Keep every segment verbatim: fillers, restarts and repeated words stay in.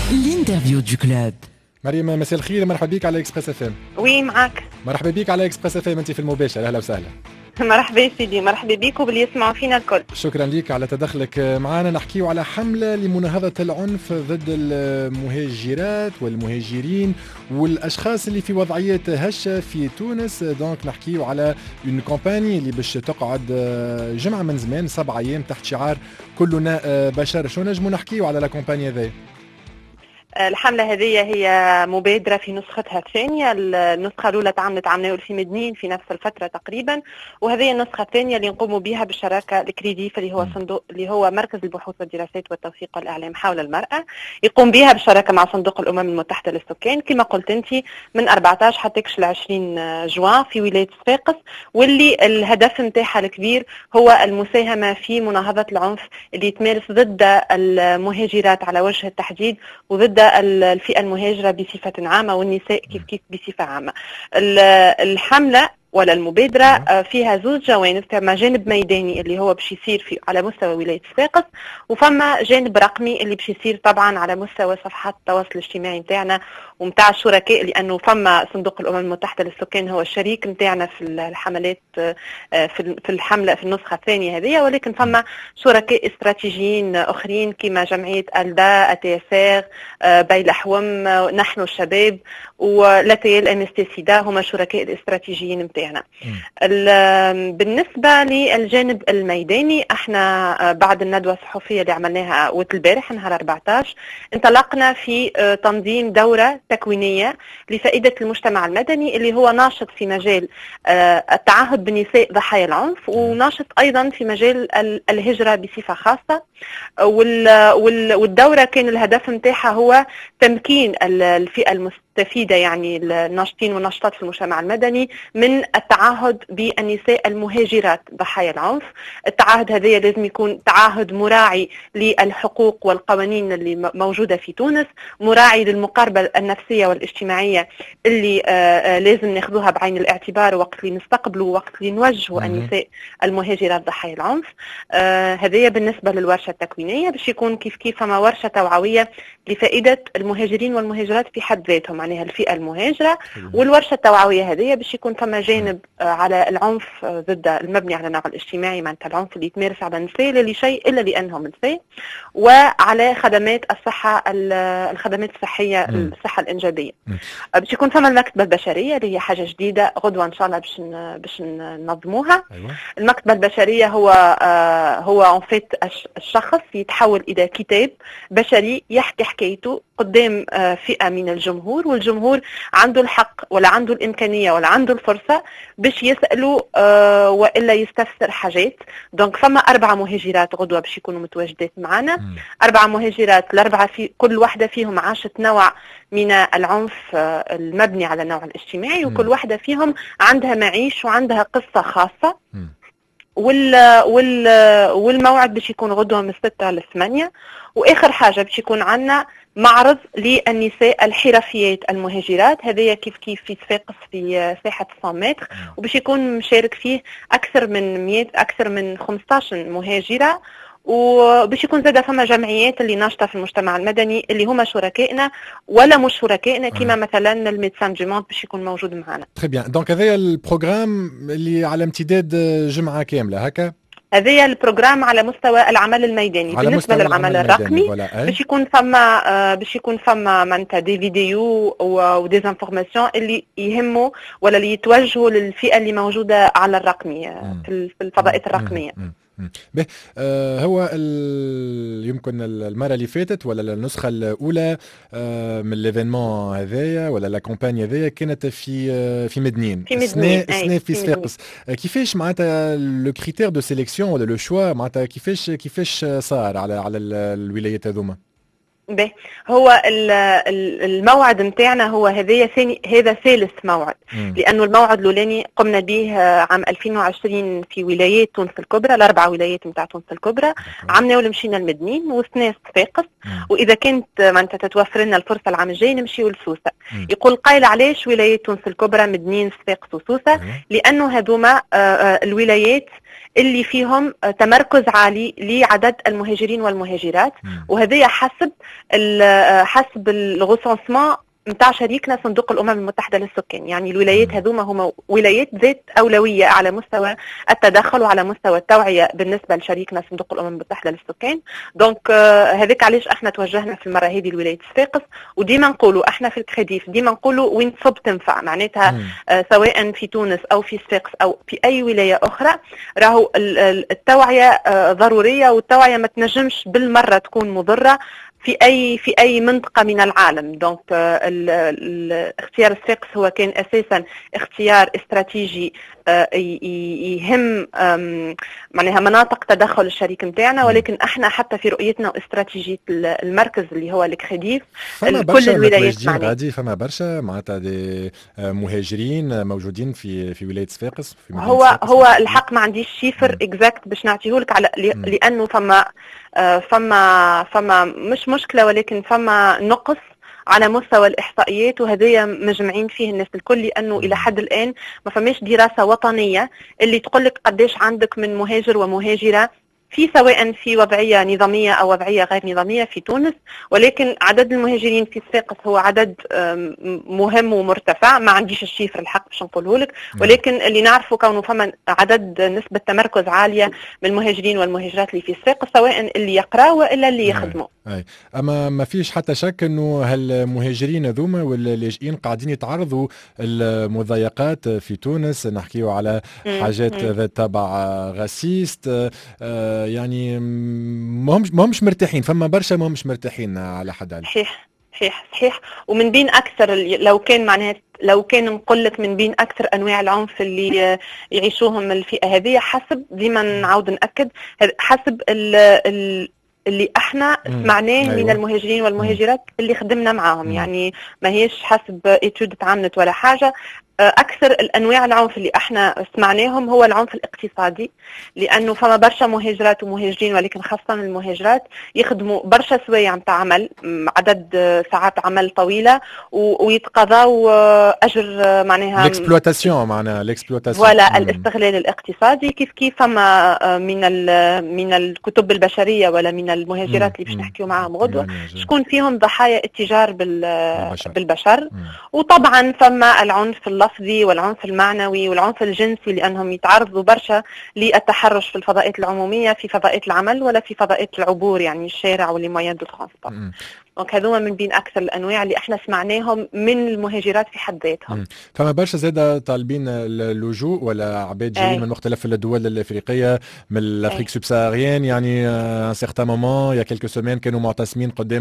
الانترفيو دو كلوب. مريم مساء الخير، مرحبا بك على اكسبريس اف ام. وي معاك. مرحبا بك على اكسبريس اف ام، انت في المباشر، اهلا وسهلا. مرحبا سيدي، مرحبا بك وباللي يسمعوا فينا الكل. شكرا لك على تدخلك معنا. نحكيو على حملة لمناهضة العنف ضد المهاجرات والمهاجرين والأشخاص اللي في وضعيات هشة في تونس. دونك نحكيو على اون كومباني اللي باش تقعد جمعة من زمان سبعة أيام تحت شعار كلنا بشر. شو نجمو نحكيو على لا كومباني هذه؟ الحملة هذه هي مبادرة في نسختها الثانية. النسخة الأولى تعملت عام ألفين ومدنين في نفس الفترة تقريبا، وهذه النسخة الثانية اللي نقوم بها بالشراكة الكريديف اللي هو صندوق اللي هو مركز البحوث والدراسات والتوثيق والإعلام حول المرأة، يقوم بها بالشراكة مع صندوق الأمم المتحدة للسكان كما قلت أنت من أربعة عشر حتى ل عشرين جوان في ولاية صفاقس، واللي الهدف نتاعها الكبير هو المساهمة في مناهضة العنف اللي يتمارس ضد المهاجرات على وجه التحديد وضد الفئة المهاجرة بصفة عامة والنساء كيف كيف بصفة عامة. الحملة ولا المبادرة فيها زوج جوانب، فما جانب ميداني اللي هو باش يصير في على مستوى ولاية صفاقس، وفما جانب رقمي اللي باش يصير طبعا على مستوى صفحات التواصل الاجتماعي نتاعنا ومتاع الشركاء، لأنه فما صندوق الأمم المتحدة للسكان هو الشريك نتاعنا في الحملات في الحملة في النسخة الثانية هذه، ولكن فما شركاء استراتيجيين آخرين كما جمعية ألدا، أتيسير، بيلحوم، نحن الشباب ولاتيل ام اس تي سيدا، هما شركاء الاستراتيجيين نتاعنا. بالنسبة للجانب الميداني، احنا بعد الندوة الصحفية اللي عملناها والبارح نهار أربعة عشر انطلقنا في تنظيم دورة تكوينية لفائدة المجتمع المدني اللي هو ناشط في مجال التعهد بالنساء ضحايا العنف، وناشط أيضا في مجال الهجرة بصفة خاصة. والدورة كان الهدف نتاعها هو تمكين الفئة المستفيدة يعني الناشطين والناشطات في المجتمع المدني من التعهد بالنساء المهاجرات ضحايا العنف. التعهد هذا لازم يكون تعهد مراعي للحقوق والقوانين اللي موجودة في تونس، مراعي للمقاربة النفسية والاجتماعية اللي آه لازم ناخذوها بعين الاعتبار وقت اللي نستقبلوا وقت اللي نوجهوا النساء المهاجرات ضحايا العنف. آه هذه بالنسبة للورشة التكوينية. باش يكون كيف كيف فما ورشة توعوية لفائدة المهاجرين والمهاجرات في حد ذاتهم، معناها الفئة المهاجرة. والورشة التوعوية هذه باش يكون فما جانب على العنف ضد المبني على النوع الاجتماعي، معناتها العنف اللي يتمارس على النساء لا لشيء إلا لأنهم نساء، وعلى خدمات الصحة الخدمات الصحية الصحة الإنجابية. باش يكون فما المكتبة البشرية اللي هي حاجة جديدة غدوة إن شاء الله باش باش ننظموها. أيوة. المكتبة البشرية هو آه هو ان فيت الشخص يتحول إلى كتاب بشري يحكي حكايته قدام آه فئة من الجمهور، والجمهور عنده الحق ولا عنده الإمكانية ولا عنده الفرصة باش يسألوا آه وإلا يستفسر حاجات. دونك فما أربعة مهاجرات غدوة باش يكونوا متواجدات معنا. م. أربعة مهاجرات، الأربعة في كل واحدة فيهم عاشت نوع من العنف آه المبني على النوع الاجتماعي، م. وكل واحدة فيهم عندها معيش وعندها قصة خاصة. م. وال وال والموعد باش يكون غدوة من ستة لثمانية. وآخر حاجة باش يكون عندنا معرض للنساء الحرفيات المهاجرات، هذايا كيف كيف في صفاقس في ساحة مئة متر، وباش يكون مشارك فيه أكثر من مئة أكثر من خمسطاش مهاجرة. وباش يكون زاد فما جمعيات اللي ناشطه في المجتمع المدني اللي هما شركائنا ولا مش شركائنا، كما مثلا الميدسان دو موند باش يكون موجود معنا. تري بيان. دونك هذايا البروغرام اللي على امتداد جمعه كامله هكا. هذايا البروغرام على مستوى العمل الميداني. بالنسبه للعمل الرقمي باش يكون فما باش يكون فما معناتها دي فيديو ودي انفورماسيون اللي يهموا ولا اللي يتوجهوا للفئه اللي موجوده على الرقمي في الفضاءات الرقميه. به آه هو يمكن المره اللي فاتت ولا النسخه الاولى آه من ليفينمون هذايا ولا لا كومباني هذايا كانت في آه في مدنين في مدنين سنة في صفاقس. آه كيفاش معناتها لو كريتير دو سيليكسيون ولا لو شوا معناتها كيفاش كيفاش صار على على الولايات هذوما؟ به هو الموعد نتاعنا هو هذايا ثاني هذا ثالث موعد، مم. لانه الموعد الاولاني قمنا به عام ألفين وعشرين في ولايات تونس الكبرى، الاربع ولايات نتاع تونس الكبرى. عملنا ومشينا المدنين وثناء صفاقس، واذا كانت معناتها تتوفر لنا الفرصه العام الجاي نمشيو لسوسه. مم. يقول قايل علاش ولايات تونس الكبرى مدنين صفاقس وسوسه؟ مم. لانه هذوما الولايات اللي فيهم تمركز عالي لعدد المهاجرين والمهاجرات، وهذه حسب حسب الغوسانسمون متاع شريكنا صندوق الأمم المتحدة للسكان. يعني الولايات هذوما هما ولايات ذات أولوية على مستوى التدخل وعلى مستوى التوعية بالنسبة لشريكنا صندوق الأمم المتحدة للسكان. دونك هذاك علاش احنا توجهنا في المرة هذه لولاية صفاقس، وديما نقولوا احنا في الكريديف ديما نقولوا وين تصب تنفع، معناتها آه سواء في تونس أو في صفاقس أو في أي ولاية أخرى، راهو التوعية آه ضرورية، والتوعية ما تنجمش بالمرة تكون مضرة في أي في أي منطقة من العالم. دونك الاختيار الصفاقس هو كان أساسا اختيار استراتيجي يهم معناها مناطق تدخل الشريك نتاعنا، ولكن احنا حتى في رؤيتنا واستراتيجية المركز اللي هو الكريديف كل الولايات معناها غادي فما برشا معناتها دي مهاجرين موجودين في في ولاية صفاقس. هو صفاقس هو الحق ما عنديش شيفر اكزاكت باش نعطيهولك على لانه فما فما فما مش مشكلة، ولكن فما نقص على مستوى الإحصائيات، وهذايا مجمعين فيه الناس الكل، لأنه إلى حد الآن ما فماش دراسة وطنية اللي تقولك قديش عندك من مهاجر ومهاجرة في سواء في وضعية نظامية أو وضعية غير نظامية في تونس. ولكن عدد المهاجرين في صفاقس هو عدد مهم ومرتفع، ما عنديش الشيفر الحق باش نقوله لك، ولكن اللي نعرفه كونه فما عدد نسبة تمركز عالية من المهاجرين والمهاجرات اللي في صفاقس، سواء اللي يقراوا وإلا اللي يخدموا. أي. أما ما فيش حتى شك أنه هالمهاجرين هذوما واللاجئين قاعدين يتعرضوا المضايقات في تونس، نحكيو على حاجات ذات طابع غسيست، يعني ما همش ما همش مرتاحين، فما برشا ما همش مرتاحين على حد علم. صحيح صحيح صحيح. ومن بين أكثر لو كان معناها لو كان نقول لك من بين أكثر أنواع العنف اللي يعيشوهم الفئة هذه، حسب ديما نعاود نأكد حسب ال ال اللي احنا سمعناه أيوة. من المهاجرين والمهاجرات اللي خدمنا معاهم، يعني ما هيش حسب اتود تعملت ولا حاجة. أكثر الأنواع العنف اللي احنا سمعناهم هو العنف الاقتصادي، لأنه فما برشا مهاجرات ومهاجرين، ولكن خاصة المهاجرات يخدموا برشا سوايع متاع عمل، عدد ساعات عمل طويلة، ويتقاضوا أجر معناها الاكسبلواتاسيون معناها الاكسبلواتاسيون ولا الاستغلال الاقتصادي. كيف كيف فما من من الكتب البشرية ولا من المهاجرات اللي باش نحكيو معاهم غدوة شكون فيهم ضحايا التجار بالبشر, بالبشر. وطبعا فما العنف اللفظي والعنف المعنوي والعنف الجنسي، لأنهم يتعرضوا برشا للتحرش في الفضاءات العمومية، في فضاءات العمل ولا في فضاءات العبور، يعني الشارع واللي مويان دو ترانسبور. دونك هذوما من بين أكثر الأنواع اللي احنا سمعناهم من المهاجرات في حد ذاتهم. فما برشا زادة طالبين اللجوء ولا عباد جايين من مختلف الدول الأفريقية، من الأفريق سبساريين، يعني ان سيغتان مومون يا كيلكو سومين كانوا معتصمين قدام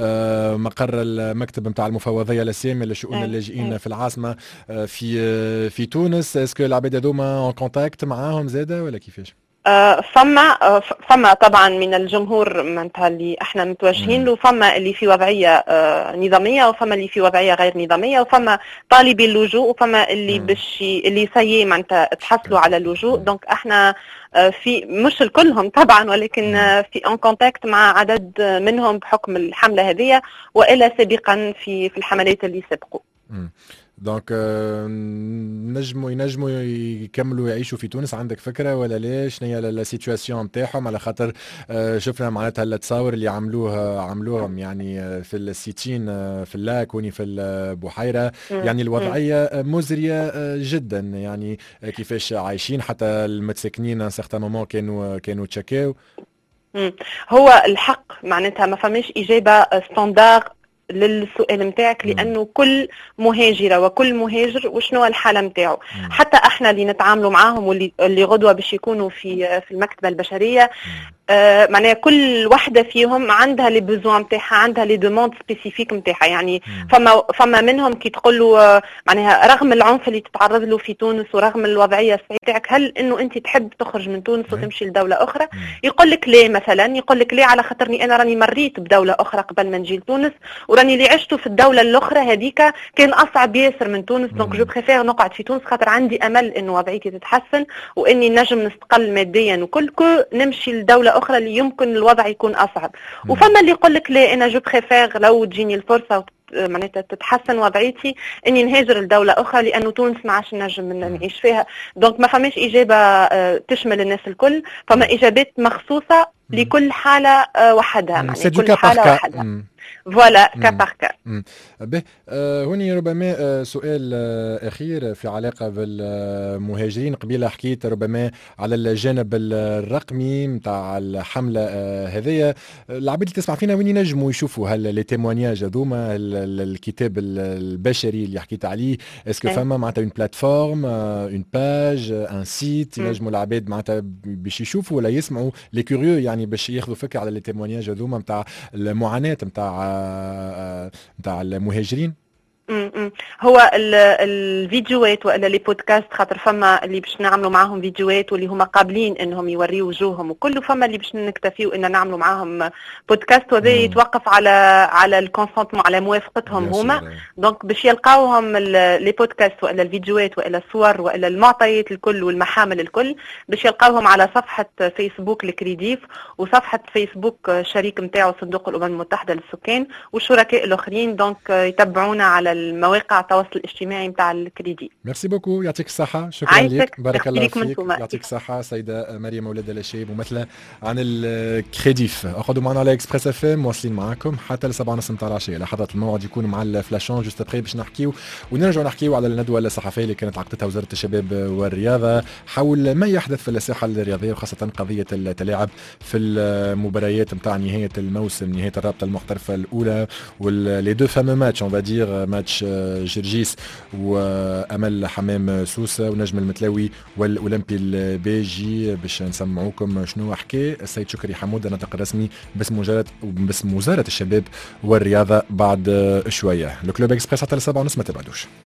مقر المكتب نتاع المفوضية السامية لشؤون اللاجئين في العاصمة في في تونس. اسكو العباد هذوما اون كونتاكت معاهم زادة ولا كيفاش؟ فما فما طبعا من الجمهور معناتها اللي احنا متوجهين له، فما اللي في وضعيه نظاميه وفما اللي في وضعيه غير نظاميه، وفما طالبي اللجوء وفما اللي باش اللي سيي معناتها تحصلوا على اللجوء. دونك احنا في مش الكلهم طبعا، ولكن في ان كونتاكت مع عدد منهم بحكم الحمله هذه والا سابقا في في الحملات اللي سبقوا. دونك نجموا ينجموا يكملوا يعيشوا في تونس، عندك فكره ولا ليش شنو هي لا سيتواسيون نتاعهم؟ على خاطر شفنا معناتها التصاور اللي عملوها عملوهم يعني في السيتين في اللاك وني في البحيره، يعني الوضعيه مزريه جدا، يعني كيفاش عايشين حتى المتسكنين سيغتان مومون كانوا كانوا تشكاو. هو الحق معناتها ما فماش اجابه ستاندار للسؤال نتاعك، لانه كل مهاجره وكل مهاجر وشنو الحاله نتاعو. حتى احنا اللي نتعاملوا معاهم واللي اللي غدوه باش يكونوا في في المكتبه البشريه، آه معناها كل وحده فيهم عندها لي بوزوان نتاعها، عندها لي دوموند سبيسيفيك نتاعها. يعني فما فما منهم كي تقول له معناها رغم العنف اللي تتعرض له في تونس ورغم الوضعيه الصعيبه نتاعك، هل انه انت تحب تخرج من تونس وتمشي لدوله اخرى؟ يقول لك ليه مثلا، يقول لك ليه على خاطرني انا راني مريت بدوله اخرى قبل ما نجي لتونس، وراني اللي عشته في الدوله الاخرى هذيك كان اصعب ياسر من تونس. دونك جو بريفير نقعد في تونس خاطر عندي امل انه وضعيتي تتحسن واني نجم نستقل ماديا وكل كو نمشي لدوله اخرى اللي يمكن الوضع يكون اصعب. وفما اللي يقول لك لا انا جو بريفير لو تجيني الفرصه معناتها تتحسن وضعيتي اني نهاجر لدوله اخرى، لانه تونس ما عادش نجم نعيش فيها. دونك ما فماش اجابه تشمل الناس الكل، فما اجابات مخصوصه لكل حاله وحدها، يعني كل حاله وحدها. فوالا كا باغ كا. به آه هوني ربما آه سؤال آه اخير في علاقه بالمهاجرين. قبيله حكيت ربما على الجانب الرقمي نتاع الحمله آه هذه. العباد اللي تسمع فينا وين ينجموا يشوفوا هل لي تيموانياج هذوما، الكتاب البشري اللي حكيت عليه؟ اسكو فما معناتها اون بلاتفورم، اون باج، ان سيت ينجموا العباد معناتها باش يشوفوا ولا يسمعوا لي كوريو، يعني باش ياخذوا فكره على لي تيموانياج هذوما نتاع المعاناه نتاع نتاع المهاجرين؟ امم هو الفيديوهات والا لي بودكاست، خاطر فما اللي باش نعملوا معاهم فيديوهات واللي هما قابلين انهم يوريوا وجوههم وكله، فما اللي باش نكتفيوا ان نعملوا معاهم بودكاست، وهذا يتوقف على على الكونسنتمون، على موافقتهم هما. دونك باش يلقاوهم لي بودكاست والا الفيديوهات والا الصور والا المعطيات الكل والمحامل الكل، باش يلقاوهم على صفحه فيسبوك الكريديف وصفحه فيسبوك شريك نتاعو صندوق الامم المتحده للسكان والشركاء الاخرين. دونك يتبعونا على المواقع التواصل الاجتماعي نتاع الكريدي. ميرسي بوكو، يعطيك الصحة، شكرا لك، بارك الله فيك، يعطيك الصحة. سيدة مريم ولد الشيب ممثلة عن الكريديف. اقعدوا معنا على اكسبريس اف ام، واصلين معاكم حتى لسبعة ونص نتاع العشية. لحظات الموعد يكون مع الفلاشون جوست ابري باش نحكيو ونرجعوا نحكيو على الندوة الصحفية اللي كانت عقدتها وزارة الشباب والرياضة حول ما يحدث في الساحة الرياضية، وخاصة قضية التلاعب في المباريات نتاع نهاية الموسم، نهاية الرابطة المحترفة الأولى، واللي دو فامو ماتش اون فادير، ماتش جرجيس وامل حمام سوسه ونجم المتلاوي والاولمبي البيجي. باش نسمعوكم شنو حكى السيد شكري حمود الناطق الرسمي باسم وزاره باسم وزاره الشباب والرياضه بعد شويه. الكلوب اكسبريس حتى السبعة ونص، ما تبعدوش.